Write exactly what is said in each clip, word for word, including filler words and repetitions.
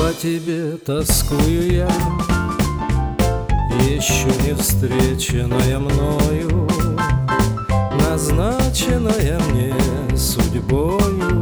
По тебе тоскую я, еще не встреченная мною, назначенная мне судьбою.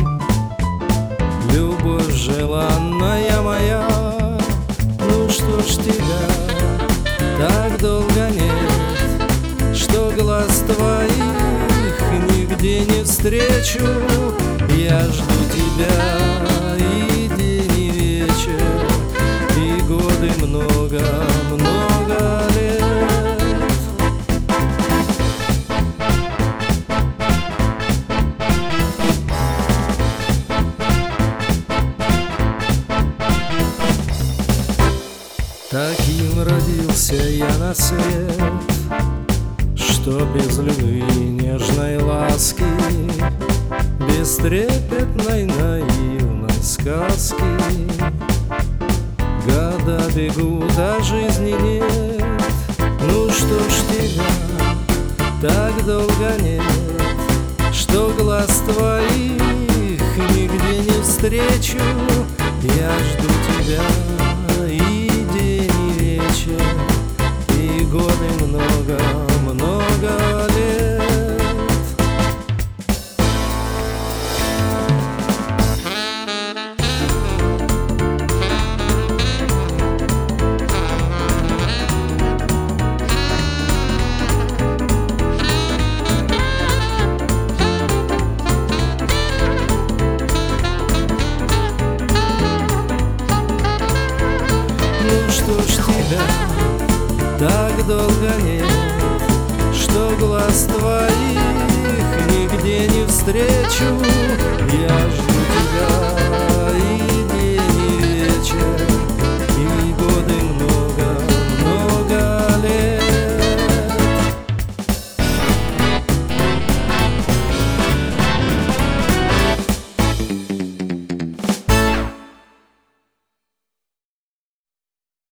Любовь желанная моя, ну что ж тебя так долго нет, что глаз твоих нигде не встречу. Я жду тебя и день, и вечер, и годы много, много лет. Таким родился я на свет, что без любви, нежной ласки, без трепетной наивной сказки. Года бегут, а жизни нет, ну что ж тебя так долго нет, что глаз твоих нигде не встречу. Я жду тебя и день, и вечер, и годы много, много лет. Что ж тебя так долго нет, что глаз твоих нигде не встречу. Я жду